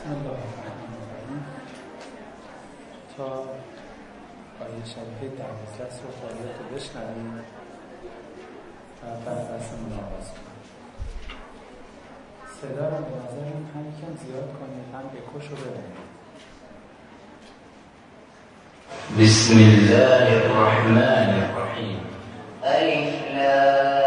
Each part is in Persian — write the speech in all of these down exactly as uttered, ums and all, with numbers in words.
بسم الله الرحمن الرحیم. تا آیه شریفه دوازده رو باید رو بشنویم و بعد بحثمون آغاز کنیم. صدا رو به نظرم هم یکم زیاد کنید، هم اکوش رو ببینید. بسم الله الرحمن الرحیم. الف لام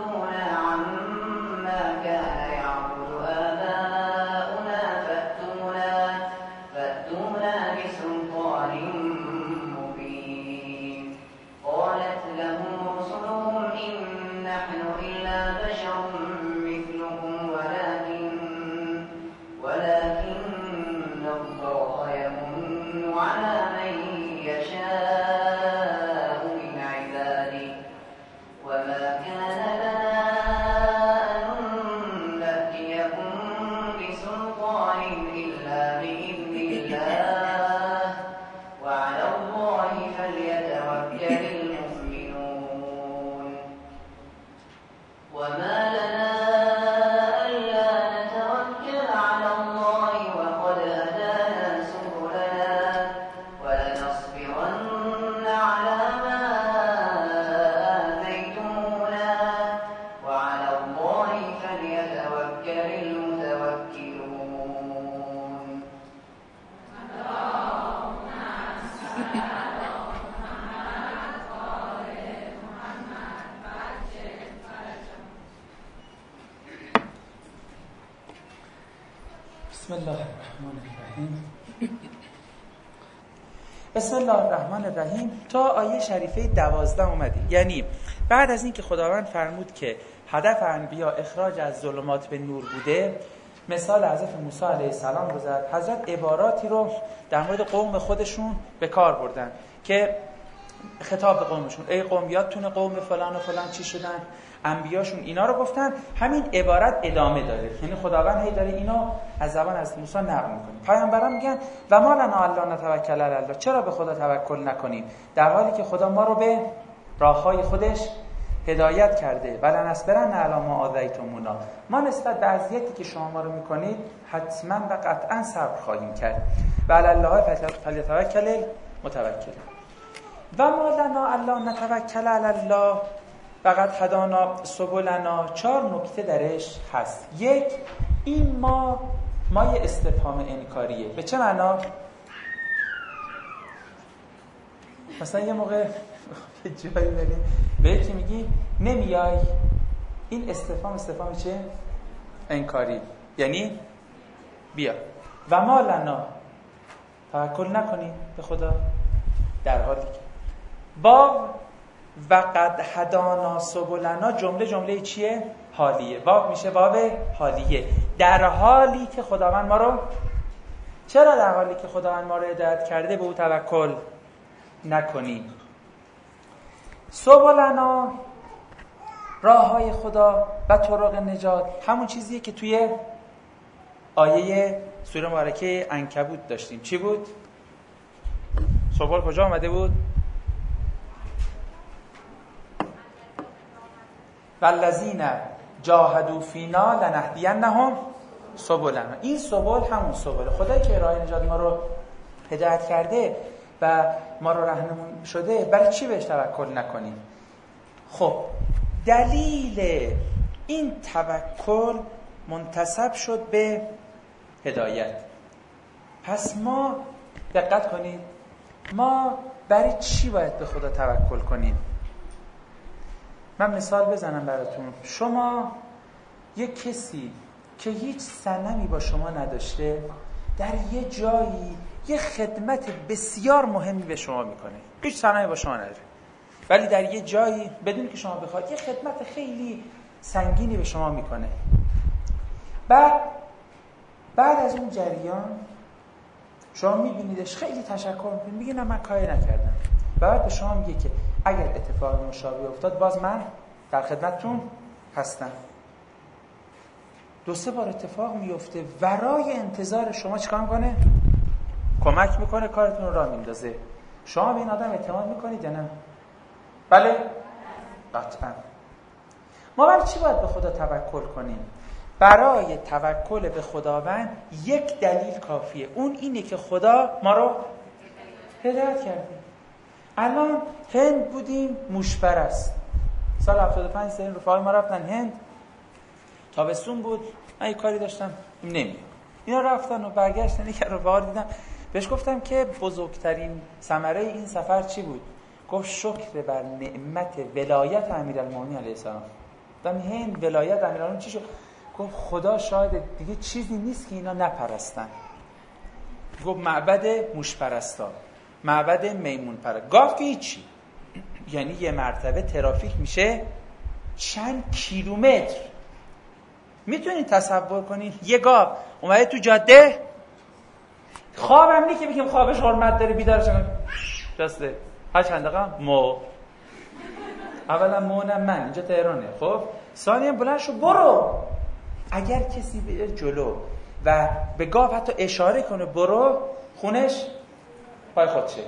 فأتونا بسم الله الرحمن الرحیم. بسم الله الرحمن الرحیم. تا آیه شریفه دوازده اومدیم. یعنی بعد از این که خداوند فرمود که هدف انبیا اخراج از ظلمات به نور بوده، مثال حضرت موسی علیه السلام رو زد. حضرت عباراتی رو در مورد قوم خودشون به کار بردن که خطاب به قومشون، ای قوم یادتونه قوم فلان و فلان چی شدن، انبیاشون اینا رو گفتن. همین عبارت ادامه داره، یعنی خداوند هی داره اینو از زبان از موسی نقل میکنه. پیامبران میگن و ما لنا الا نتوکل علی الله، چرا به خدا توکل نکنیم در حالی که خدا ما رو به راههای خودش هدایت کرده. ولن اصبرن علی ما آذیتمونا، ما نسبت به اذیتی که شما ما رو میکنید حتما و قطعا صبر خواهیم کرد. و علی الله فلیتوکل المتوکلون. و ما لنا الا نتوکل علی الله فقط هدانا سبلنا. چهار نکته درش هست. یک، این ما ما یه استفهام انکاریه. به چه معنا؟ مثلا یه موقع به جایی بریم به یکی میگی نمیای، این استفهام استفهام چه؟ انکاری، یعنی بیا. و ما لنا، توکل نکنی به خدا در حالی که با و قد هدانا سبلنا، جمله جمله چیه؟ حالیه. واو میشه واو حالیه. در حالی که خداوند ما رو، چرا در حالی که خداوند ما رو هدایت کرده به او توکل نکنی؟ سبلنا، راه های خدا و طرق نجات، همون چیزیه که توی آیه سوره مبارکه عنکبوت داشتیم. چی بود؟ سبل کجا آمده بود؟ والذین جاهدوا فینا لنهدینهم سبلنا. این سبل همون سبل خدایی که راه نجات ما رو هدایت کرده و ما رو راهنمون شده، برای چی بهش توکل نکنیم؟ خب دلیل این توکل منتسب شد به هدایت. پس ما دقت کنید، ما برای چی باید به خدا توکل کنیم؟ من مثال بزنم براتون. شما یک کسی که هیچ صنمی با شما نداشته در یه جایی یه خدمت بسیار مهمی به شما میکنه، هیچ صنمی با شما نداره، ولی در یه جایی بدون که شما بخواید یه خدمت خیلی سنگینی به شما میکنه. بعد بعد از اون جریان شما میبینیدش، خیلی تشکر میکنید، میگه نه من کاری نکردم. بعد به شما میگه که اگر اتفاق مشابه افتاد باز من در خدمتتون هستم. دو سه بار اتفاق میفته، ورای انتظار شما چیکار میکنه؟ کمک میکنه، کارتون رو راه میندازه. شما به این آدم اعتماد میکنید یا نه؟ بله؟ قطعا. ما برای چی باید به خدا توکل کنیم؟ برای توکل به خداوند یک دلیل کافیه، اون اینه که خدا ما رو هدایت کرده. الان هند بودیم، موش پرست. سال هفتاد و پنج سال رفقای ما رفتن هند، تابستون بود، من یه کاری داشتم نمیدونم، اینا رفتن و برگشتن. یک رفقا دیدم، بهش گفتم که بزرگترین ثمره این سفر چی بود؟ گفت شکر بر نعمت ولایت امیرالمومنین علیه السلام. گفتم هند ولایت امیرالمومنین چی شد؟ گفت خدا شاید دیگه چیزی نیست که اینا نپرستن. گفت معبد موش پرستا، معبد میمون پرست. گاو که هیچی، یعنی یه مرتبه ترافیک میشه چند کیلومتر. میتونید تصور کنید یه گاو اومده تو جاده، خوابم نی که بگیم خوابش حرمت داره، بیدارش کنم راسته هر چند دقیقه مو اولا مونم من اینجا تهرانه، خب ثانیا بلند شو برو. اگر کسی بره جلو و به گاو حتی اشاره کنه برو، خونش پای خودشه.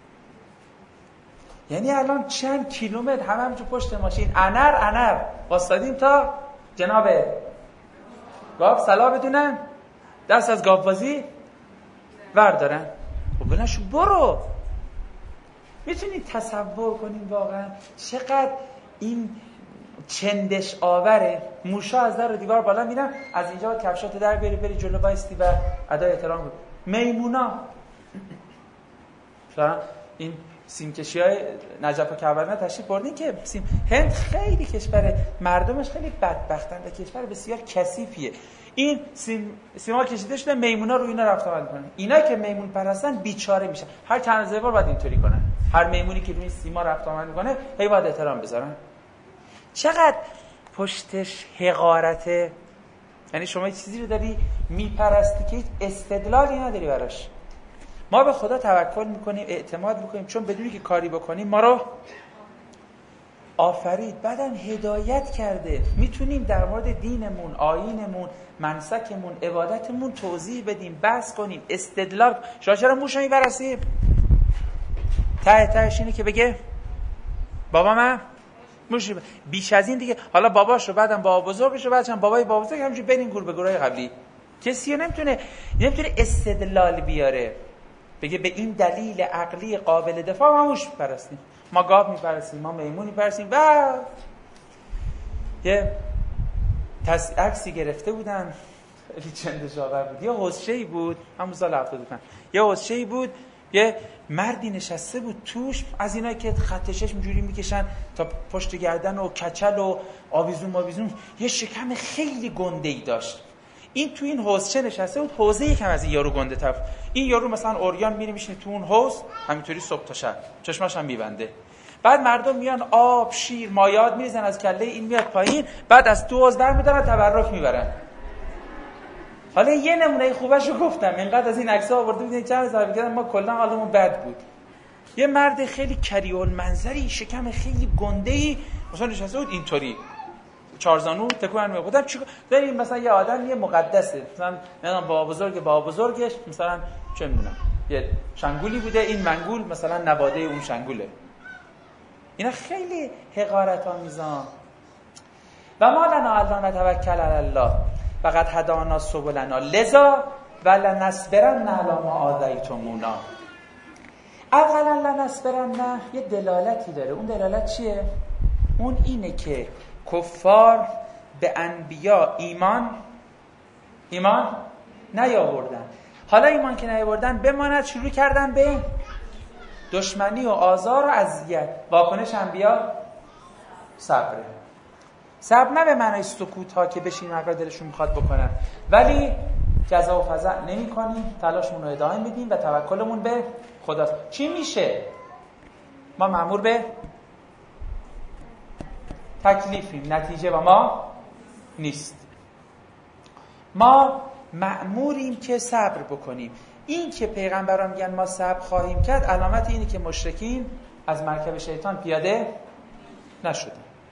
یعنی الان چند کیلومتر همه هم تو پشت ماشین انر انر واسادیم تا جناب گاو سلا بدونن، دست از گاو بازی وردارن. خب بلنشو برو. میتونید تصور کنید واقعا چقدر این چندش آوره؟ موشا از در و دیوار بالا میرن، از اینجا کفشات در بری بری جلو بایستی و ادای احترام بود. میمونا شما این سیمکشی‌های نجف و کربلا تشریف بردین که سیم هند خیلی کشور مردمش خیلی بدبختن و کشور بسیار کثیفیه. این سیم سیما کشیده شده، میمونا رو اینا رفت آمد میکنن. اینا که میمون پرستن بیچاره میشن. هر چند روزه بار باید اینطوری کنن. هر میمونی که روی سیما رفت آمد میکنه هی باید احترام بذارن. چقدر پشتش حقارته. یعنی شما یه چیزی رو داری میپرستی که هیچ استدلالی نداری براش. ما به خدا توکل میکنیم، اعتماد میکنیم، چون بدونی که کاری بکنیم ما رو آفرید، بعداً هدایت کرده. میتونیم در مورد دینمون، آیینمون، منسکمون، عبادتمون توضیح بدیم، بحث کنیم، استدلال. شما چرا موشو میپرستی؟ ته تهش اینه که بگه بابا من موشو بیش از این دیگه. حالا باباشو، بعدم بابا بزرگشو، بعدم بابای بابا بزرگ، همینجوری بریم گور به گورای قبلی. کسی نمیتونه نمیتونه استدلال بیاره بگه به این دلیل عقلی قابل دفاع ما موش میپرستیم، ما گاو میپرستیم، ما میمون میپرستیم. و یه تص... عکسی گرفته بودن خیلی چندشاور بود، یه حوضچه‌ای بود همون سال هفتاد و پنج، یه حوضچه‌ای بود، یه مردی نشسته بود توش، از اینا که خط چشم جوری میکشن تا پشت گردن و کچل و آویزون آویزون، یه شکم خیلی گنده‌ای داشت. این تو این حوضچه نشسته بود، حوضه یکم از این یارو گنده طرف. این یارو مثلا اوریان میره میشینه تو اون حوض، همینطوری صبح تا شب چشماش هم میبنده. بعد مردم میان آب، شیر، مایات میریزن از کله این، میاد پایین، بعد از تو حوض در میدارن تبرک میبرن. حالا یه نمونه خوبشو گفتم، اینقدر از این عکس‌ها آورده بودین چند هزار بگیرن، ما کلا حالمون بد بود. یه مرد خیلی کریول منظری، شکم خیلی گنده‌ای مثلا نشسته بود اینطوری چارزانو تکون می‌خوردم. چیکار داریم؟ مثلا یه آدم یه مقدسه، مثلا نمیدونم بابا بزرگ بابا بزرگش مثلا چه میدونم یه شنگولی بوده، این منگول مثلا نواده اون شنگوله. اینا خیلی حقارت آمیزان. و ما لنا الا نتوکل علی الله فقد هدانا سبلنا لذا ولنصبرن علی ما آذیتمونا. اولا لنصبرن یه دلالتی داره. اون دلالت چیه؟ اون اینه که کفار به انبیا ایمان ایمان نیاوردن. حالا ایمان که نیاوردن بماند شروع کردن به دشمنی و آزار و اذیت. واکنش انبیا صبره. صبر نه به معنای سکوت ها که بشین هر دلشون میخواد بکنن، ولی جزا و فضع نمی کنیم، تلاشمون رو ادامه میدیم و توکلمون به خداست. چی میشه؟ ما مأمور به تکلیفیم، نتیجه با ما نیست. ما مأموریم که صبر بکنیم. این که پیغمبران میگن ما صبر خواهیم کرد، علامت اینه که مشرکین از مرکب شیطان پیاده نشدن.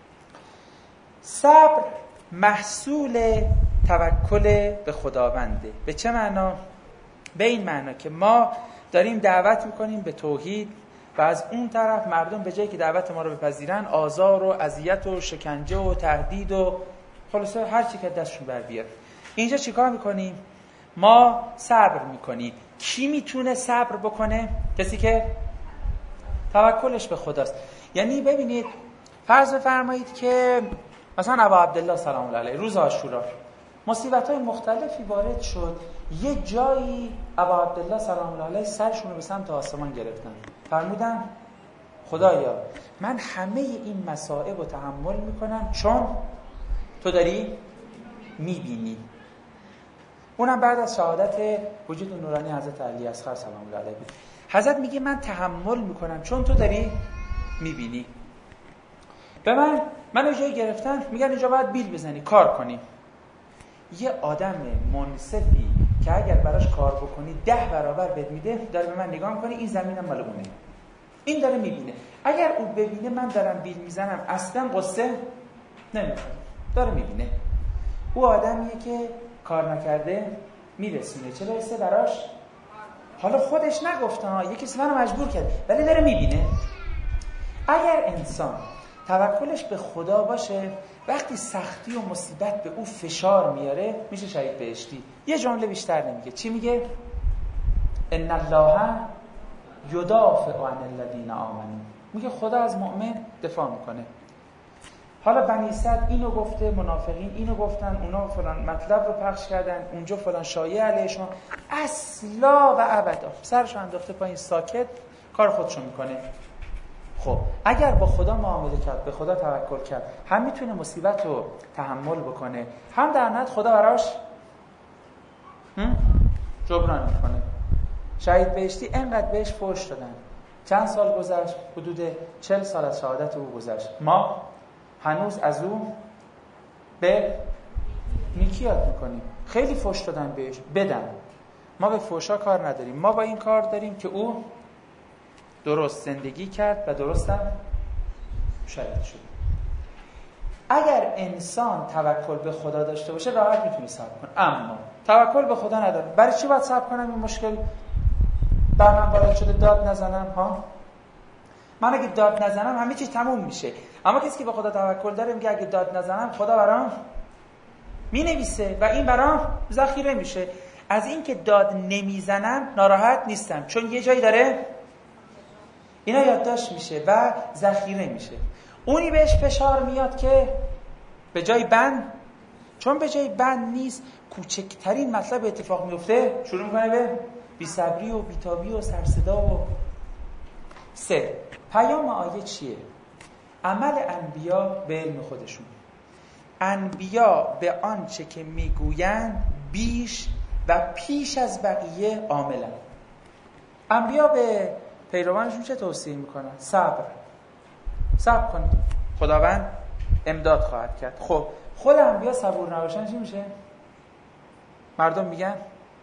صبر محصول توکل به خداونده. به چه معنا؟ به این معنا که ما داریم دعوت میکنیم به توحید و از اون طرف مردم به جایی که دعوت ما رو بپذیرن آزار و اذیت و شکنجه و تهدید و خلاصه هر چی که دستشون بر بیاد. اینجا چیکار میکنیم؟ ما صبر میکنیم. کی میتونه صبر بکنه؟ کسی که توکلش به خداست. یعنی ببینید فرض بفرمایید که مثلا ابا عبدالله سلام الله علیه روز عاشورا مصیبت‌های مختلفی وارد شد، یه جایی ابا عبدالله سلام الله علیه سرشون رو به سمت آسمان گرفتن، فرمودن خدایا من همه این مصائب رو تحمل میکنم چون تو داری میبینی. اونم بعد از شهادت وجود نورانی حضرت علی اصغر سلام الله علیه بود. حضرت میگه من تحمل میکنم چون تو داری میبینی. به من منو جایی گرفتن، میگن اینجا باید بیل بزنی، کار کنی. یه آدم منصفی که اگر براش کار بکنی ده برابر بهت میده، داره به من نگاه میکنه، این زمینم مال اونه، این داره میبینه. اگر او ببینه من دارم بیل میزنم اصلا قصه نمیکنه، داره میبینه. او آدمیه که کار نکرده میرسونه، چه برسه براش. حالا خودش نگفته ها، یکی کسی منو مجبور کرد، ولی داره میبینه. اگر انسان توکلش به خدا باشه، وقتی سختی و مصیبت به او فشار میاره میشه شهید بهشتی. یه جمله بیشتر نمیگه. چی میگه؟ ان الله یدافع عن الذین آمنوا. میگه خدا از مؤمن دفاع میکنه. حالا بنی صد اینو گفته، منافقین اینو گفتن، اونا فلان مطلب رو پخش کردن، اونجا فلان شایعه علیهشون، اصلا و ابدا سرشو انداخته پایین، ساکت کار خودشو میکنه. خب اگر با خدا معامله کرد، به خدا توکل کرد، هم میتونه مصیبت رو تحمل بکنه، هم در نهایت خدا براش جبران میکنه. شهید بهشتی انقدر بهش فحش دادن، چند سال گذشت، حدود چهل سال از شهادت او گذشت، ما هنوز از او به نیکی یاد میکنیم. خیلی فحش دادن بهش، بدن. ما به فحشا کار نداریم، ما با این کار داریم که او درست زندگی کرد و درست هم شهید شد. اگر انسان توکل به خدا داشته باشه راحت میتونه صبر کنه، اما توکل به خدا نداره. برای چی باید صبر کنم این مشکل بر من وارد شده داد نزنم؟ ها من اگه داد نزنم همه چیز تموم میشه. اما کسی که به خدا توکل داره میگه اگه داد نزنم خدا برام مینویسه و این برام ذخیره میشه. از این که داد نمیزنم ناراحت نیستم، چون یه جایی داره اینا یادداشت میشه و ذخیره میشه. اونی بهش فشار میاد که به جای بند، چون به جای بند نیست، کوچکترین مطلب اتفاق میفته شروع میکنه به بی‌صبری و بی‌تابی و سرصدا و سه. پیام آیه چیه؟ عمل انبیا به علم خودشون. انبیا به آنچه که میگویند بیش و پیش از بقیه عاملن. انبیا به پیروانشون چه توصیه میکنن؟ صبر. صبر کنید، خداوند امداد خواهد کرد. خب خود انبیا صبور نباشن چی میشه؟ مردم میگن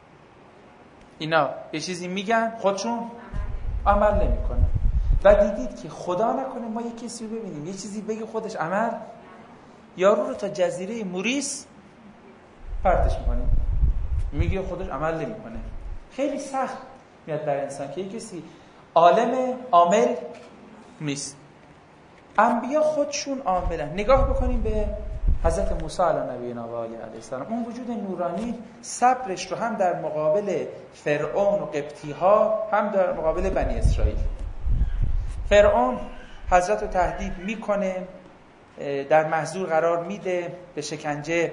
اینا یه چیزی میگن خودشون عمل نمیکنن. و دیدید که خدا نکنه ما یه کسی رو ببینیم یه چیزی بگه خودش عمل، یارو رو تا جزیره موریس پرتش میکنیم، میگه خودش عمل نمیکنه. خیلی سخت میاد بر انسان که یه کسی عالم عامل نیست. انبیا خودشون عاملن. نگاه بکنیم به حضرت موسی علی نبینا و علیه السلام. اون وجود نورانی صبرش رو هم در مقابل فرعون و قبطی ها، هم در مقابل بنی اسرائیل. فرعون حضرت رو تهدید میکنه، در محضور قرار میده، به شکنجه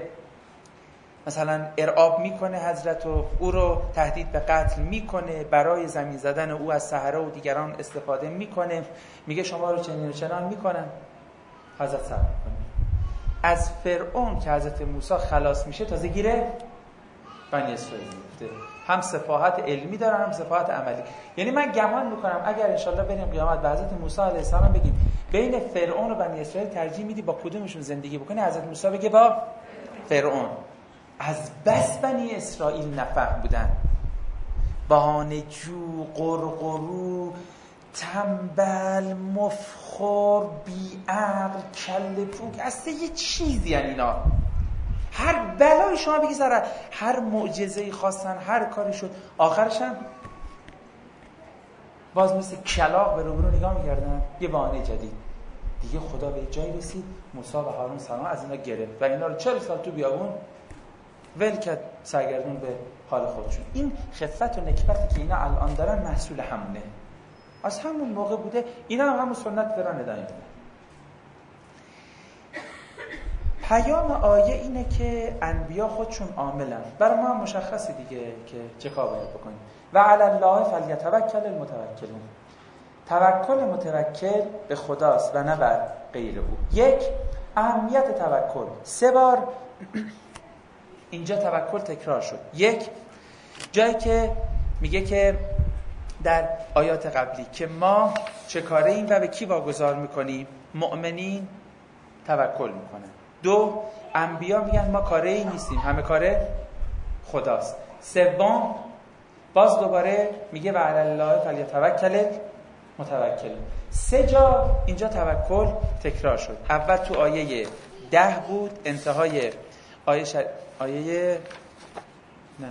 مثلا ارعاب میکنه حضرت و او رو تهدید به قتل میکنه، برای زمین زدن او از سحره و دیگران استفاده میکنه، میگه شما رو چنین و چنان میکنن. حضرت صبر میکنه. از فرعون که حضرت موسی خلاص میشه تازه گیره بنی اسرائیل میفته. هم صفاحت علمی داره هم صفاحت عملی. یعنی من گمان میکنم اگر انشالله بریم قیامت به حضرت موسی علیه السلام بگیم بین فرعون و بنی اسرائیل ترجیح میدی با کدومشون زندگی بکنی، حضرت موسی بگه با فرعون. از بس بنی اسرائیل نفهم بودن، بهانه‌جو، قرقرو، تنبل، مفخور، بیعقل، کله پوک، اصلا یه چیزی یعنی اینا. هر بلای شما بگی سر هر معجزه‌ای خواستن، هر کاری شد، آخرش هم باز مثل کلاغ به روبرو نگاه می‌کردن. یه بهانه جدید دیگه. خدا به جایی رسید موسی و هارون سلام از اینا گرفت و اینا رو چهل سال تو بیابون ول کرد، سرگردون به حال خودشون. این خفت و نکبتی که اینا الان دارن محصول همونه، از همون موقع بوده. اینا هم همون سنت فران ادامه میدن. پیام آیه اینه که انبیا خودشون عاملن. برای ما هم مشخصه دیگه که چه کار باید بکنیم. و علی الله فلیتوکل المتوکلون. توکل متوکل به خداست و نه بر غیر او. یک، اهمیت توکل. سه بار اینجا توکل تکرار شد. یک، جایی که میگه که در آیات قبلی که ما چه کاره ایم و به کی واگذار میکنیم؟ مؤمنین توکل میکنن. دو، انبیا میگن ما کاره ای نیستیم، همه کاره خداست. سوم، باز دوباره میگه و علی الله فلیتوکل المتوکلون. سه جا اینجا توکل تکرار شد. اول تو آیه ده بود، انتهای آیه شر... آیه نه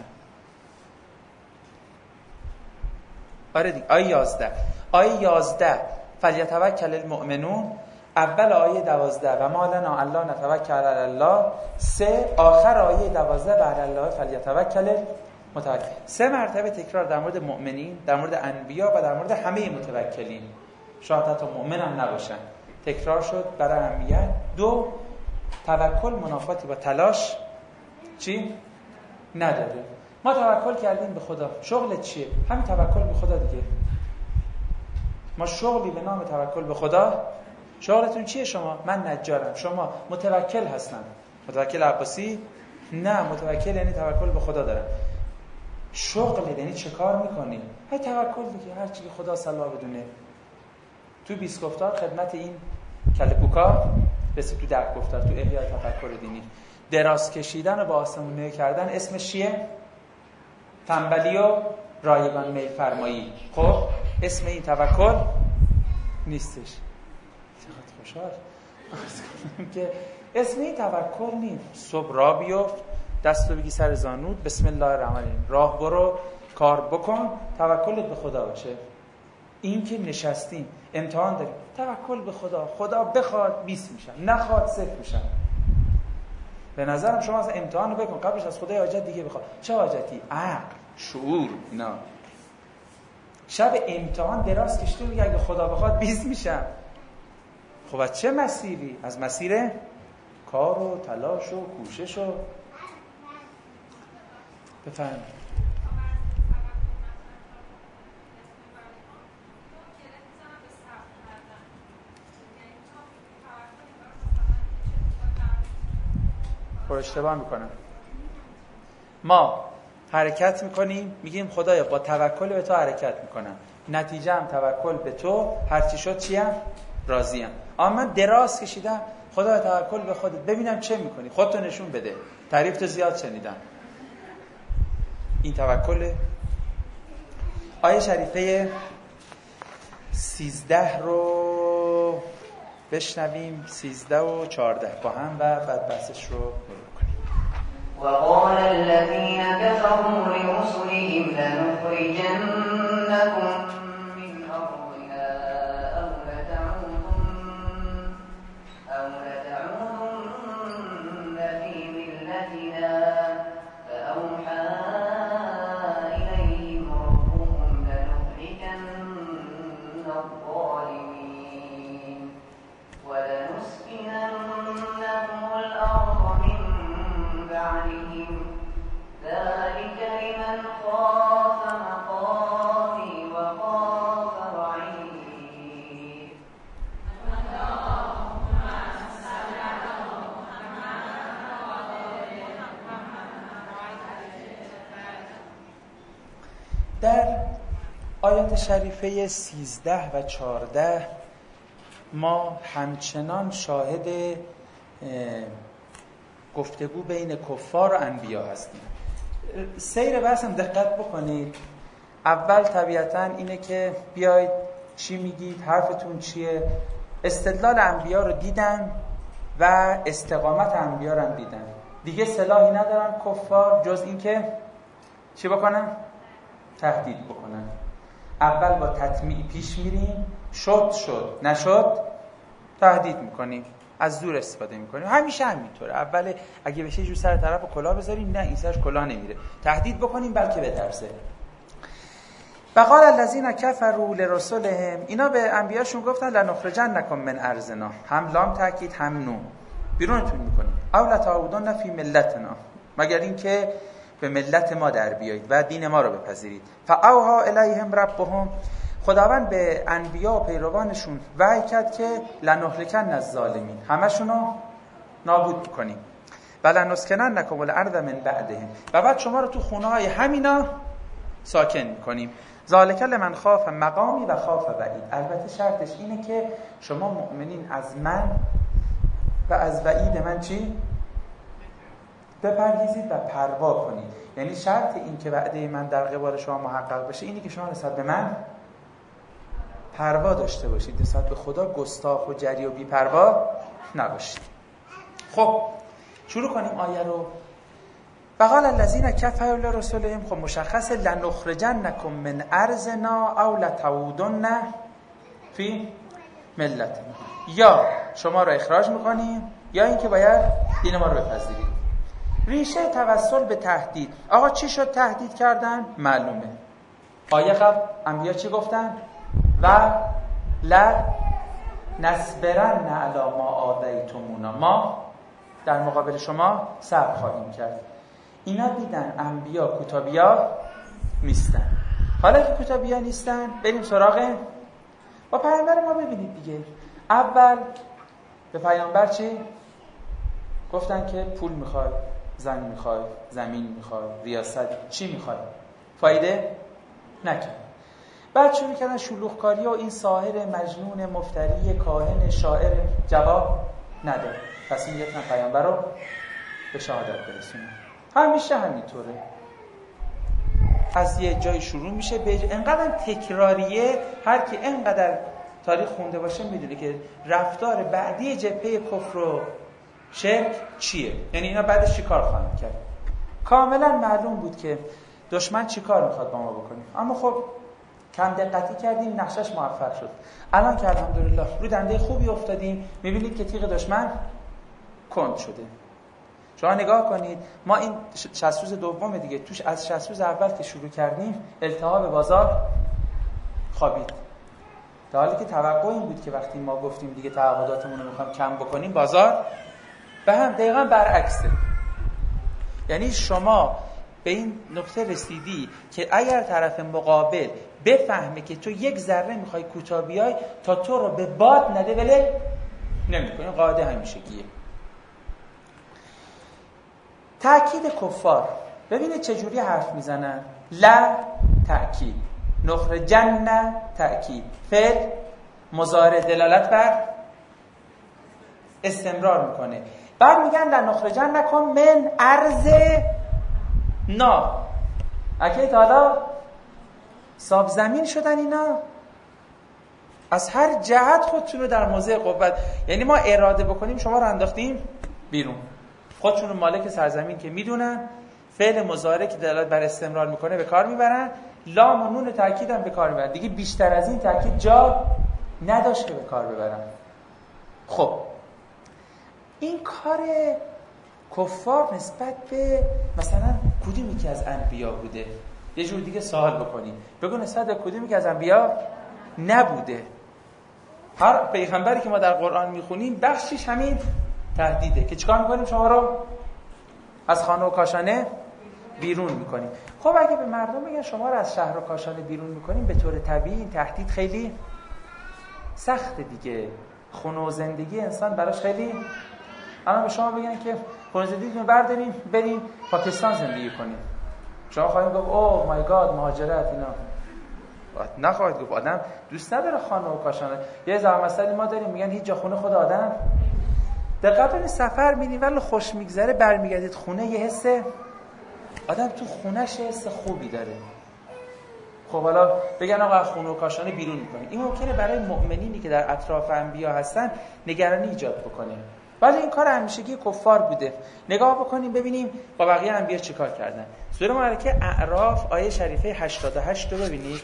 آره دیگه آیه یازده. آیه یازده فلیتوکل المؤمنون، اول آیه دوازده و ما لنا الا نتوکل علی الله. سه، آخر آیه دوازده و علی الله فلیتوکل المتوکلون. سه مرتبه تکرار در مورد مؤمنین، در مورد انبیا و در مورد همه متوکلین، شاید حتی مؤمن هم نباشن، تکرار شد برای اهمیت. دو، توکل منافاتی با تلاش چی؟ نداره. ما توکل کردیم به خدا، شغلت چیه؟ همین توکل به خدا دیگه. ما شغلی به نام توکل به خدا. شغلتون چیه شما؟ من نجارم. شما متوکل هستم. متوکل عباسی؟ نه، متوکل یعنی توکل به خدا دارم. شغل یعنی چه کار میکنی؟ های توکل دیگه، هر چی که خدا صلاح بدونه. تو بیست گفتار خدمت این کلپوکا رسید تو ده گفتار تو احیای تفکر دینی. دراز کشیدن و با آسمون کردن اسمش چیه؟ تنبلی و رایگان میل فرمایی. خب اسم این توکل نیستش. چقدر خوشحال که اسم این توکل نیست. صبح را بیفت، دست رو بگی سر زانود، بسم الله الرحمن الرحیم، راه برو، کار بکن، توکلت به خدا باشه. این که نشستیم امتحان داریم، توکل به خدا، خدا بخواد بیست میشن، نخواد صفر میشن. به نظرم شما از امتحان رو بکن، قبلش از خدای حاجت دیگه بخواد. چه حاجتی؟ عقل، شعور، اینا. شب امتحان دراز کشیده میگه اگه خدا بخواد بیست میشن. خب از چه مسیری؟ از مسیر کار و تلاش و کوشش و بفهم. خب اشتباه میکنم. ما حرکت میکنیم، میگیم خدایا با توکل به تو حرکت میکنم، نتیجه هم توکل به تو، هرچی شد چیم؟ راضیم. اما من دراز کشیدم، خدایا توکل به خودت، ببینم چه میکنی، خودتو نشون بده، تعریف تو زیاد شنیدم. این توکله. آیه شریفه سیزده رو بشنویم، سیزده و چارده با هم و بعد بحثش رو مرور کنیم. وقال الذين كفروا لرسلهم لنخرجنكم من أرضنا أو لتعودن أو لتعودن في ملتنا فأوحى إليهم ربهم لنهلكن الظالمين ولنسكننهم الأرض من بعدهم ذلك لمن خاف مقامي وخاف وعيد. در آیات شریفه سیزده و چارده ما همچنان شاهد گفتگو بین کفار و انبیا هستیم. سیر بحثم دقت بکنید. اول طبیعتاً اینه که بیاید چی میگید، حرفتون چیه. استدلال انبیا رو دیدن و استقامت انبیا رو هم دیدن. دیگه سلاحی ندارن کفار جز این که چی بکنن؟ تهدید بکنن. اول با تطمیع پیش میریم، شد شد، نشد تهدید میکنیم، از زور استفاده میکنیم. همیشه همینطوره. اول اگه بشه جو سر طرف کلاه بذاریم، نه این سرش کلاه نمیره، تهدید بکنیم بلکه بترسه. وقال الذين كفروا لرسلهم، اینا به انبیاشون گفتن لنخرجنکم من ارضنا، هم لام تاکید هم نون، بیرونتون میکنیم. او لتعودن فی ملتنا، مگر اینکه به ملت ما در بیایید و دین ما رو بپذیرید. فاوها الیهم ربهم، خداوند به انبیا و پیروانشون وحی کرد که لنهلکن الظالمین، همشونو نابود کنیم. و لنسکننکم الارض من بعدهم، و بعد شما رو تو خونه های همینا ساکن میکنیم. ذالک لمن خاف مقامی و خاف وعید. البته شرطش اینه که شما مؤمنین از من و از وعید من چی؟ بپرهیزید و پروا کنید. یعنی شرط این که وعده من در قبال شما محقق بشه اینه که شما نسبت به من پروا داشته باشید، نسبت به خدا گستاخ و جری و بی پروا نباشید. خب شروع کنیم آیه رو. وقال الذين كفروا لرسلهم، خب مشخص لنخرجنكم من ارضنا او لتعودن فی ملتنا، یا شما رو اخراج میکنیم یا اینکه باید دین ما رو بپذیرید. ریشه توسل به تهدید. آقا چی شد تهدید کردن؟ معلومه. آیه قبل انبیا چی گفتن؟ و لا نصبرن علی ما آذیتمونا، ما در مقابل شما صبر خواهیم کرد. اینا دیدن انبیا کتابیا نیستن. حالا که کتابیا نیستن بریم سراغ با پیامبر ما ببینید دیگه، اول به پیامبر چی؟ گفتن که پول میخوای، زن میخوای، زمین میخوای، ریاست، چی میخوای؟ فایده نکرد. بعد شروع کردن شلوغکاری و این ساحر مجنون مفتری کاهن شاعر جواب نداد. پس این یکن پیامبر رو به شهادت برسونه. همیشه همینطوره، از یه جای شروع میشه به انقدر تکراریه. هر کی انقدر تاریخ خونده باشه میدونه که رفتار بعدی جبهه کفر و شرک چیه، یعنی اینا بعدش چی کار خواهند کرد. کاملا معلوم بود که دشمن چی کار میخواد با ما بکنیم، اما خب کم دقتی کردیم، نقشش موفق شد. الان که الحمدلله رو دنده خوبی افتادیم، میبینید که تیغ دشمن کند شده. شما نگاه کنید، ما این شصت روز دوم دیگه توش از شصت روز اول که شروع کردیم التهاب بازار خوابید، در حالی که توقع این بود که وقتی ما گفتیم دیگه تعهداتمون رو میخوام کم بکنیم، بازار به هم دقیقاً برعکسه. یعنی شما به این نقطه رسیدی که اگر طرف مقابل بفهمه که تو یک ذره میخوای کوتاه بیای، تا تو رو به باد نده وله نمیکنه. قاعده همیشگیه. تأکید کفار، ببینید چجوری حرف میزنن. لا تأکید، نخرجن تأکید، فعل مضارع دلالت بر استمرار میکنه. بعد میگن لا نخرجن نکن من ارض نا. اگه تا حالا ساب زمین شدن اینا، از هر جهت خودتون رو در موضع قوت، یعنی ما اراده بکنیم شما رو انداختیم بیرون. خودشون رو مالک سرزمین که میدونن، فعل مضارع که دلالت بر استمرار میکنه به کار میبرن، لام و نون تاکید هم به کار میبرن. دیگه بیشتر از این تاکید جا نداشت که به کار ببرن. خب این کار کفار نسبت به مثلا کدومی که از انبیا بوده، یه جور دیگه سوال بکنیم، بگو نسبت به کدومی که از انبیا نبوده. هر پیغمبری که ما در قرآن میخونیم بخشش همین تهدیده که چیکار میکنیم؟ شما رو از خانه و کاشانه بیرون میکنیم. خب اگه به مردم بگن شما رو از شهر و کاشانه بیرون میکنیم، به طور طبیعی این تهدید خیلی سخته دیگه. خونه و زندگی انسان براش خیلی، الان به شما بگن که خونه زندگیتون بردارین بریم پاکستان زندگی کنیم، شما خواهید گفت اوه مای گاد مهاجرت اینا. نخواهید گفت، آدم دوست نداره خانه و کاشانه. یه زمان مثلا ما داریم میگن هیچ جا خونه خود آدم. دقیقاً این سفر میریم ولی خوش میگذره، برمیگردید خونه یه حس، آدم تو خونه‌ش حس خوبی داره. خب حالا بگن آقا خونه و کاشانه بیرون میکنیم، این ممکنه برای مؤمنینی که در اطراف انبیا هستن نگرانی ایجاد بکنه، ولی این کار همیشگی کفار بوده. نگاه بکنیم ببینیم با بقیه انبیا چیکار کردن. سوره مبارکه اعراف آیه شریفه هشتاد و هشت رو ببینید.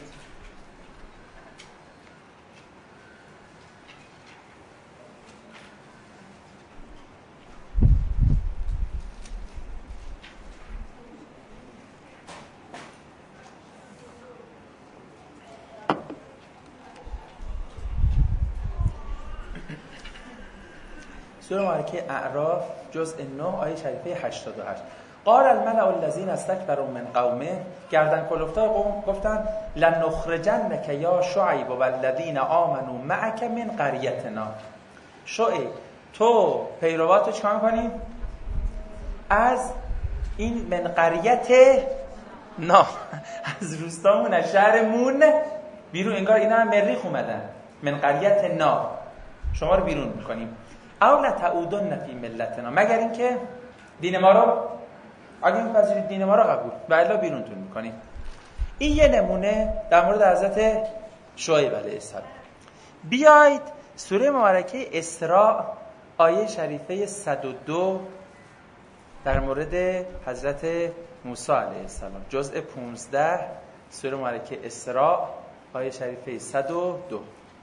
سوره مبارکه اعراف جزء نه آیه شریفه هشتاد و هشت. قال الملأ الذين استكبروا من قومه، گردن کلفتای قوم گفتن لنخرجنك یا شعیب والذین آمنوا معك من قریتنا. شعیب تو پیرواتو چیکار می‌کنی؟ از این من قریت نا، از روستامون از شهرمون بیرون، انگار اینا هم مریخ اومدن. من قریت نا، شما رو بیرون می‌کنیم. او لتعودن فی ملتنا، مگر اینکه دین ما رو، اگه این پذیرید دین ما رو قبول، و الا بیرونتون میکنیم. این یه نمونه در مورد حضرت شعیب علیه السلام. بیایید سوره مبارکه اسراء آیه شریفه صد و دو در مورد حضرت موسی علیه السلام، جزء پانزده سوره مبارکه اسراء آیه شریفه صد و دو.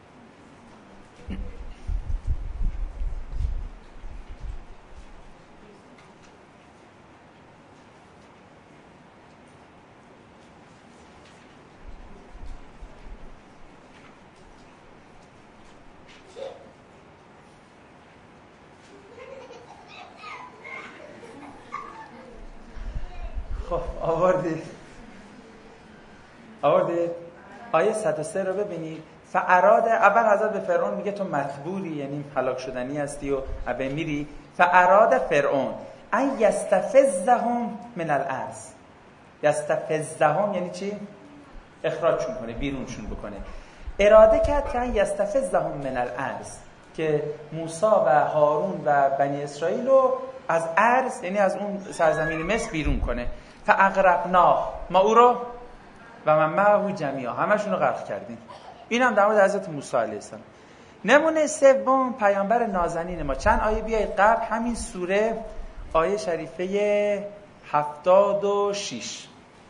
خب آورده آورده آیه صد و سه رو ببینید. فاراد، اول حضرت به فرعون میگه تو مطبوری، یعنی هلاک شدنی هستی و ابه میری. فاراد فرعون ان یستفزهم من الارض. یستفزهم یعنی چی؟ اخراجشون کنه، بیرونشون بکنه. اراده کرد که ان یستفزهم من الارض، که موسی و هارون و بنی اسرائیل رو از ارض، یعنی از اون سرزمین مصر بیرون کنه. فاغرقناه، ما او رو و من معه جمیعا، همشون رو غرق کردیم. این هم در مورد حضرت موسی علیه السلام. نمونه سوم پیامبر نازنین ما. چند آیه بیایید قبل همین سوره، آیه شریفه هفتاد و شش.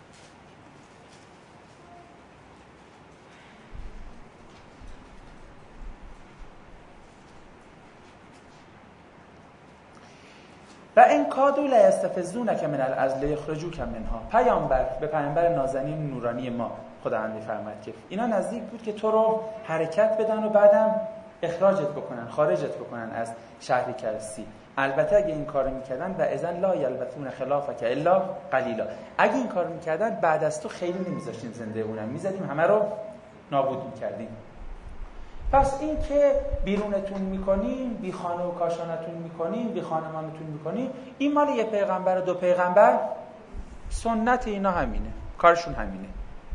و ان کادوا لیستفزونک من الارض لیخرجوک منها. پیامبر به پیامبر نازنین نورانی ما خداوند می‌فرماید که اینا نزدیک بود که تو رو حرکت بدن و بعدم اخراجت بکنن، خارجت بکنن از شهری که هستی. البته اگه این کارو میکردن و اذن لا یلبثون خلافک الا قلیلا، اگه این کارو میکردن بعد از تو خیلی نمیذاشتیم زنده بمونن، میزدیم همه رو نابود میکردیم. پس این که بیرونتون میکنیم، بی خانه و کاشانتون میکنیم، بی خانمانتون میکنیم، این مال یه پیغمبر و دو پیغمبر، سنت اینا همینه، کارشون همینه.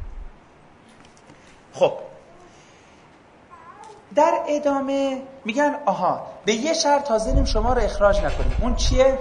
خب در ادامه میگن آها به یه شرط تازه شما رو اخراج نکنیم. اون چیه؟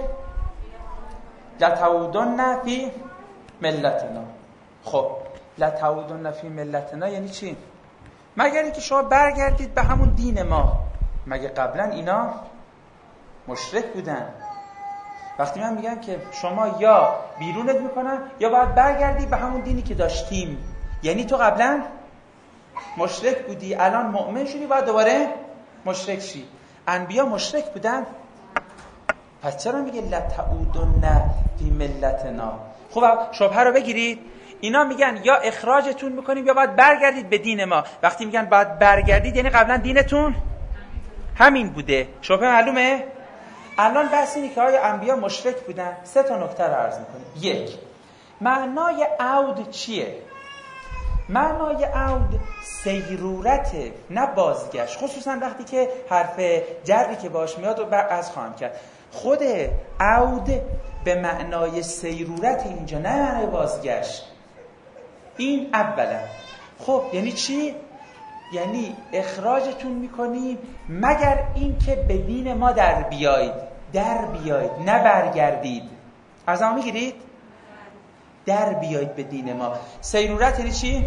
لتعودن فی ملتنا. خب لتعودن فی ملتنا یعنی چی؟ مگر اینکه شما برگردید به همون دین ما. مگه قبلا اینا مشرک بودن؟ وقتی من میگم که شما یا بیرونت میکنن یا باید برگردی به همون دینی که داشتیم، یعنی تو قبلا مشرک بودی، الان مؤمن شدی، باید دوباره مشرک شی. انبیا مشرک بودن، پس چرا میگه لتعودن فی ملتنا؟ خب شبهه رو بگیرید. اینا میگن یا اخراجتون میکنیم یا باید برگردید به دین ما. وقتی میگن باید برگردید یعنی قبلا دینتون همین بوده. شبهه معلومه؟ الان بحث اینه که آیا انبیا مشرک بودن؟ سه تا نکته رو عرض میکنیم. یک، معنای عود چیه؟ معنای عود سیرورت، نه بازگشت. خصوصا وقتی که حرف جری که باش میاد رو از خواهم کرد. خود عود به معنای سیرورت اینجا، نه معنای بازگشت. این اولا. خب یعنی چی؟ یعنی اخراجتون میکنیم مگر این که به دین ما در بیایید. در بیایید، نه برگردید. از ما میگیرید؟ در بیایید به دین ما. سیرورت یعنی چی؟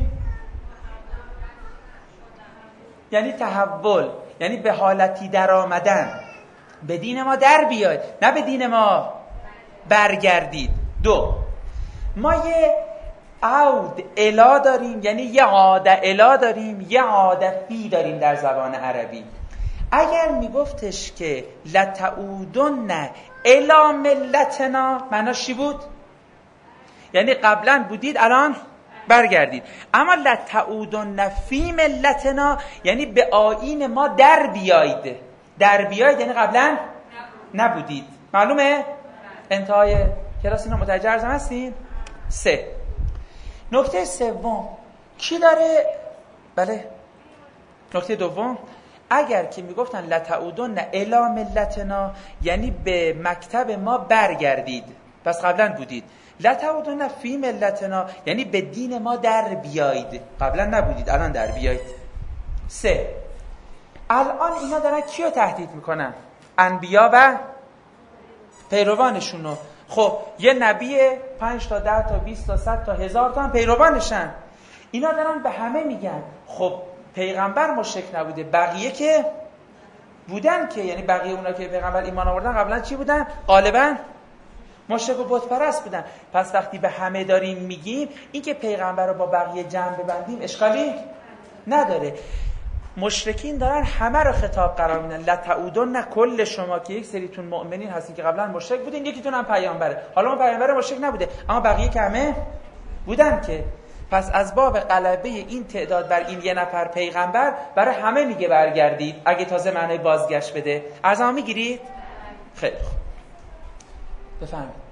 یعنی تحول، یعنی به حالتی در آمدن. به دین ما در بیایید، نه به دین ما برگردید. دو، ما یه عود الا داریم، یعنی یه عاده الا داریم، یه عاده فی داریم در زبان عربی. اگر میگفتش که لتعودن الا ملتنا، معناش چی بود؟ یعنی قبلا بودید الان برگردید. اما لتعودن فی ملتنا یعنی به آیین ما در بیایید. در بیایید یعنی قبلا نبودید. معلومه؟ انتهای کلاس اینا متوجه ارزم هستین؟ سه. نکته سوم کی داره؟ بله نکته دوم، اگر که میگفتن لتعودن الی ملتنا یعنی به مکتب ما برگردید، پس قبلا بودید. لتعودن فی ملتنا یعنی به دین ما در بیایید، قبلا نبودید الان در بیایید. سه، الان اینا دارن کیو تهدید میکنن؟ انبیا و پیروانشونو. خب یه نبی پنج تا ده تا بیست تا صد تا هزار تا هم پیروانشن. اینا دارن به همه میگن خب پیغمبر مشرک نبوده، بقیه که بودن که، یعنی بقیه اونا که پیغمبر ایمان آوردن قبلا چی بودن؟ غالبا مشرک و بت پرست بودن. پس وقتی به همه داریم میگیم این که پیغمبر رو با بقیه جمع ببندیم اشکالی نداره. مشرکین دارن همه رو خطاب قرار میدن. لتعودن، نه کل شما که یک سریتون مؤمنین هستین که قبلا مشرک بودین، یکیتون هم پیامبره. حالا اون پیامبر مشرک نبوده اما بقیه که همه بودن که. پس از باب غلبه این تعداد بر این یه نفر پیغمبر برای همه میگه برگردید، اگه تازه معنی بازگشت بده. ارزما میگیرید؟ خیلی خوب بفرمایید.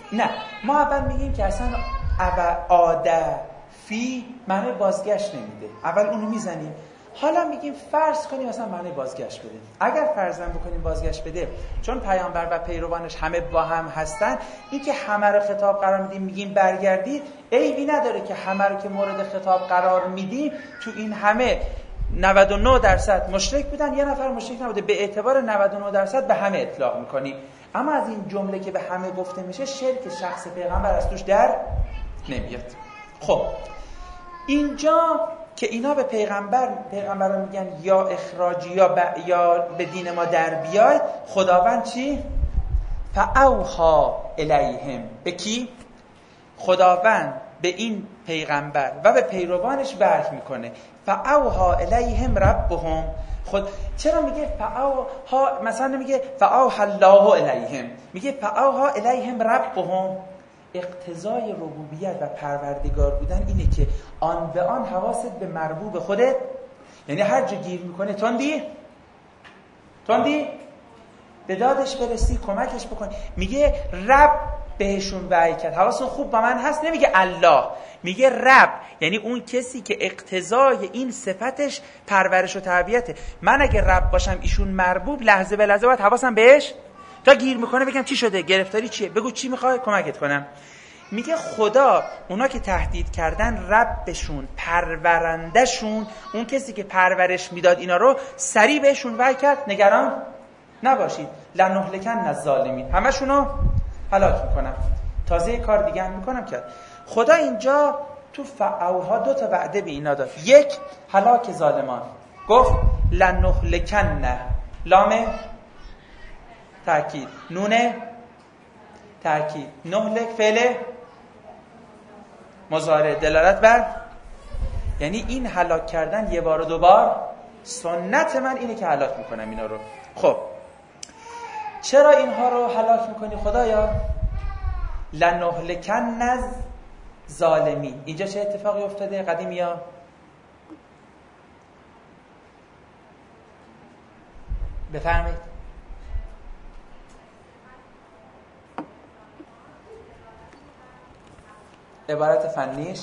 نه، ما اول میگیم که اصلا عاده فی معنی بازگشت نمیده، اول اونو میزنیم. حالا میگیم فرض کنیم مثلا معنی بازگشت بده. اگر فرضاً بکنیم بازگشت بده، چون پیامبر و پیروانش همه با هم هستن، این که همه رو خطاب قرار میدیم میگیم برگردید، عیبی نداره که همه رو که مورد خطاب قرار میدیم تو این همه نود و نه درصد مشرک بودن، یه نفر مشرک نبوده، به اعتبار نود و نه درصد به همه اطلاق میکنیم. اما از این جمله که به همه گفته میشه، شرک شخص پیغمبر از توش در نمیاد. خب اینجا که اینا به پیغمبر پیغمبران میگن یا اخراجی یا, ب... یا به دین ما در بیاید، خداوند چی؟ فاوحا الیهم. به کی؟ خداوند به این پیغمبر و به پیروانش وحی میکنه. فاوحا الیهم ربهم. خود چرا میگه فاوحا؟ مثلا نمیگه فاوحا الله الیهم، میگه فاوحا الیهم ربهم. اقتضای ربوبیت و پروردگار بودن اینه که آن به آن حواست به مربوب خودت، یعنی هر جا گیر میکنه تندی تندی به دادش برسی، کمکش بکن. میگه رب بهشون وحی کرد، حواستون خوب با من هست، نمیگه الله، میگه رب، یعنی اون کسی که اقتضای این صفتش پرورش و تربیته. من اگه رب باشم ایشون مربوب، لحظه به لحظه باید حواسم بهش، تا گیر میکنه بگم چی شده، گرفتاری چیه، بگو چی میخوای کمکت کنم. میگه خدا اونا که تهدید کردن، ربشون، پرورندشون، اون کسی که پرورش میداد اینا رو، سریع بهشون وحی کرد نگران نباشید، لنهلکن الظالمین، همشونو هلاک میکنم. تازه کار دیگه هم میکنم کرد. خدا اینجا تو فاوها دو تا وعده به اینا داد. یک، هلاک ظالمان، گفت لنهلکن، لام تأکید، نون تأکید، نهلک فعل مضارع دلالت بر، یعنی این هلاک کردن یه بار و دو بار، سنت من اینه که هلاک میکنم اینا رو. خب چرا اینها رو هلاک میکنی خدایا؟ لنهلکن الظالمین. اینجا چه اتفاقی افتاده قدیمیا؟ بفرمایید. عبارت فنیش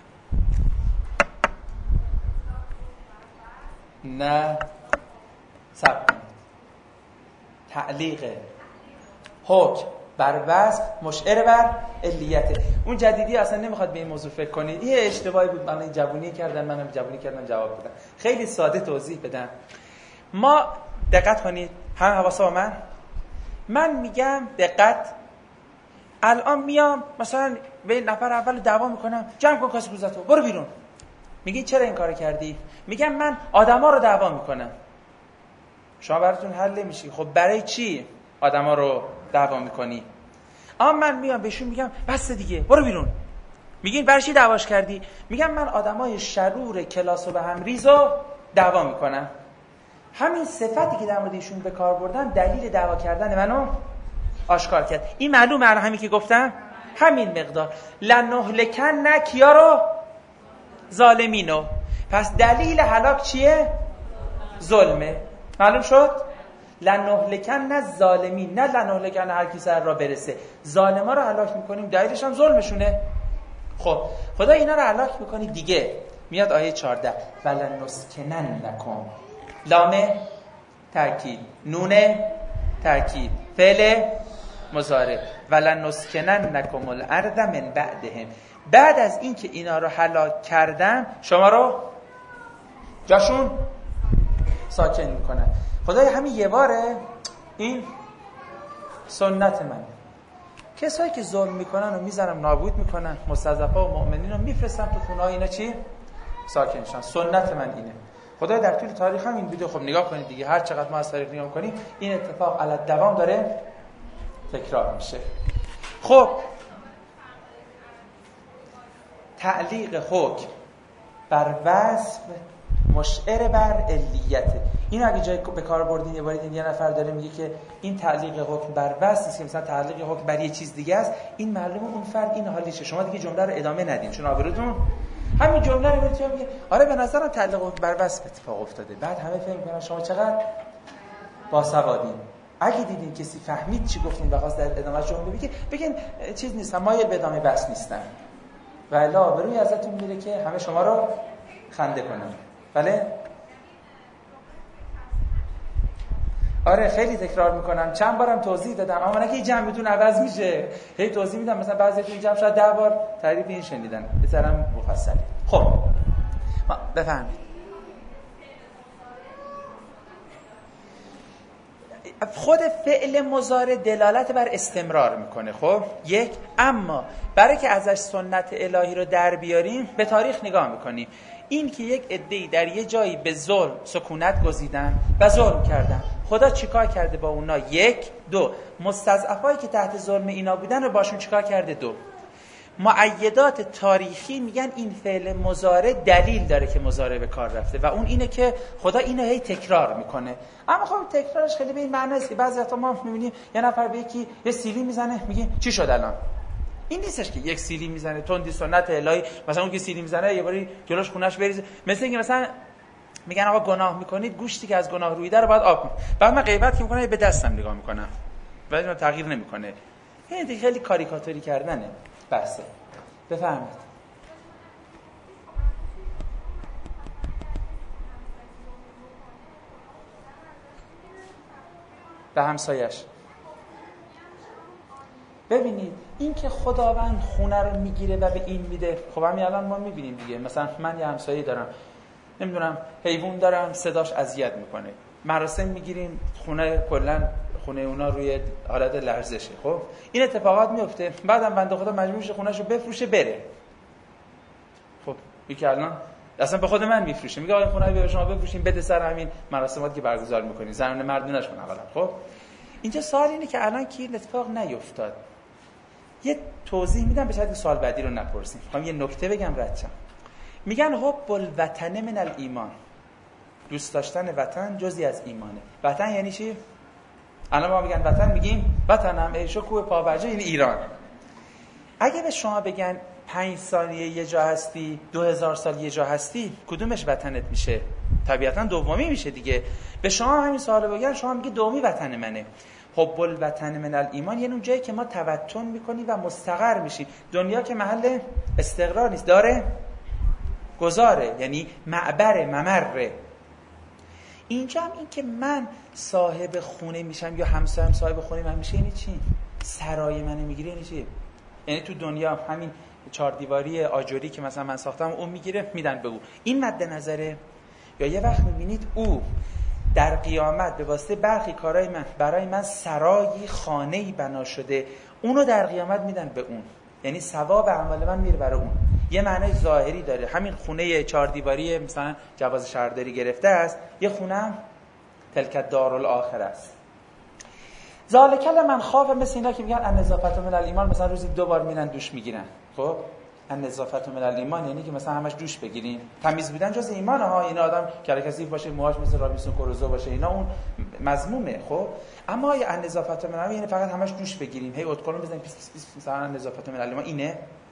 نه سب کنید. تعلیق حکم بر وصف مشعر بر علیت. اون جدیدی اصلا نمیخواد به این موضوع فکر کنید، این اشتباهی بود، من جوونی کردن، منم جوونی کردم جواب بدم. خیلی ساده توضیح بدم. ما دقت کنید، هم حواسا با من من میگم دقت، الان میام مثلا به نفر اول دعوا میکنم، جمع کن کاسه کوزتو، برو بیرون. میگی چرا این کارو کردی؟ میگم من آدما رو دعوا میکنم. شما براتون حل میشی، خب برای چی آدما رو دعوا میکنی؟ اما من میام بهشون میگم بس دیگه، برو بیرون. میگین برای چی دعواش کردی؟ میگم من آدمای شرور کلاس و به هم ریزو دعوا میکنم. همین صفتی که در مورد ایشون به کار بردن دلیل دعوا کردن منو آشکار کرد. این معلومه الان همین که گفتم، همین مقدار. لنهلکن کیا رو؟ ظالمینو. پس دلیل هلاک چیه؟ ظلمه. معلوم شد؟ لنهلکن الظالمین، نه لنهلکن هر کی سر را برسه. ظالما رو هلاک میکنیم، دلیلش هم ظلمشونه. خب خدا اینا رو هلاک میکنی دیگه. میاد آیه چهارده، ولنسکننکم، لام تأکید، نون تأکید، فعل مضارع، ولنسکننکم الارض من بعدهم. بعد از این که اینا رو هلاک کردم، شما رو جاشون ساکن میکنن. خدای همین یه باره، این سنت منه. کسایی که ظلم میکنن و میزنم نابود میکنن، مستضعفا و مؤمنین رو میفرستن تو خونه ها، اینا چی؟ ساکن شن. سنت من اینه. خدا در طول تاریخ هم این بوده. خب نگاه کنید دیگه، هر چقدر ما از تاریخ نگاه کنیم این اتفاق علی دوام داره تکرار میشه. خب تعلیق حکم بر وصف مشعر بر علیت، این اگه جای به کار بردین یه بارید یه نفر داره میگه که این تعلیق حکم بر وصف نیست، که مثلا تعلیق حکم بر یه چیز دیگه است، این معلومه اون فرد این حالیشه. شما دیگه جمله رو ادامه ندین، چون آبروتون همین جمله رو میگه میگه آره به نظرم تعلیق حکم بر وصف اتفاق افتاده. بعد همه فکر میکنن شما چقدر باسوادین. اگه دیدین کسی فهمید چی گفتین و خواست در ادامه جمله بگه بگین چیز نیستم، مایل به ادامه بحث نیستم، و الا آبروی ازتون میره که همه شما رو خنده کنم. بله؟ آره خیلی تکرار میکنم، چند بارم توضیح دادم، اما نه که جمعتون عوض میشه، هی توضیح میدم، مثلا بعضیتون جمع شاید ده بار تعریف این شنیدن، بذارم مفصل. خب بفهمید خود فعل مضارع دلالت بر استمرار میکنه. خب یک، اما برای که ازش سنت الهی رو در بیاریم به تاریخ نگاه میکنیم. این که یک عده‌ای در یه جایی به ظلم سکونت گزیدن و ظلم کردن، خدا چیکار کرده با اونا؟ یک. دو، مستضعفایی که تحت ظلم اینا بودن رو باشون چیکار کرده؟ دو. مؤیدات تاریخی میگن این فعل مضارع دلیل داره که مضارع به کار رفته و اون اینه که خدا اینو هی تکرار میکنه. اما خب تکرارش خیلی به این معنی نیست که بعضی وقتا ما میبینیم یه نفر به یکی یه سیلی میزنه میگه چی شد الان؟ این نیستش که یک سیلی میزنه تندی سنت الهی، مثلا اون که سیلی میزنه یه باری جلوش خونش بریزه، مثل اینکه مثلا میگن آقا گناه میکنید گوشتی که از گناه رویده رو باید آب کن. بعد من غیبت که میکنم به دستم نگاه میکنم ولی من تغییر نمیکنه. این دیگه خیلی کاریکاتوری کردنه بحثه. بفهمید به همسایش. ببینید این که خداوند خونه رو میگیره و به این میده، خب همین الان ما میبینیم دیگه، مثلا من یه همسایه دارم نمیدونم حیوان دارم صداش اذیت میکنه، مراسم میگیریم خونه کلا خونه اونا روی حالت لرزشه، خب این اتفاقات میفته، بعدم بنده خدا مجبور میشه خونه‌شو بفروشه بره. خب یکی الان اصلا به خود من میفروشه، میگه آقا خونه رو شما بفروشین بده سر همین مراسماتی که برگزار میکنین، زنونه مردونه‌اش کن اولا. خب اینجا سوال اینه که الان کی این اتفاق نیفتاد؟ یه توضیح میدم به شاید سوال بعدی رو نپرسیم. میخوام یه نکته بگم ردشم. میگن حب الوطن من الایمان، دوست داشتن وطن جزئی از ایمانه. وطن یعنی چی؟ الان ما میگن وطن، میگیم وطنم ای شکوه پابرجا، این ایران. اگه به شما بگن پنج ثانیه یه جا هستی، دو هزار سال یه جا هستی، کدومش وطنت میشه؟ طبیعتا دومی میشه دیگه. به شما همین سوالو بگن شما میگی دومی وطن منه. حب الوطن من الایمان یعنی اون جایی که ما توطن میکنیم و مستقر میشیم. دنیا که محل استقرار نیست، داره گذاره، یعنی معبر ممره. اینجا هم این که من صاحب خونه میشم یا همسایم صاحب خونه من میشه یعنی چی؟ سرای منو میگیره یعنی چی؟ یعنی تو دنیا همین چهار دیواری آجوری که مثلا من ساختم اون میگیره میدن به او، این مد نظره. یا یه وقت میبینید او در قیامت به واسطه برخی کارهای من برای من سرایی خانه‌ای بنا شده، اونو در قیامت میدن به اون، یعنی ثواب اعمال من میره برای اون. یه معنای ظاهری داره. همین خونه چهار دیواری مثلا جواز شهرداری گرفته است، یه خونه هم تلک دارالآخرة است. ذالکل من خاف، مثل اینا که میگن النظافت من الایمان، مثلا روزی دو بار میرن دوش میگیرن. خب النظافت من الایمان یعنی که مثلا همش دوش بگیرین. تمیز بودن جز ایمانه ها. این آدم کلکسیف باشه، موهاش مثل رابینسون کروزو باشه، اینا اون مضمومه. خب اما النظافت من الایمان یعنی فقط همش دوش بگیریم، هی ادکلون بزنیم پیس پیس پیس، مثلا النظافت من الایمان اینه.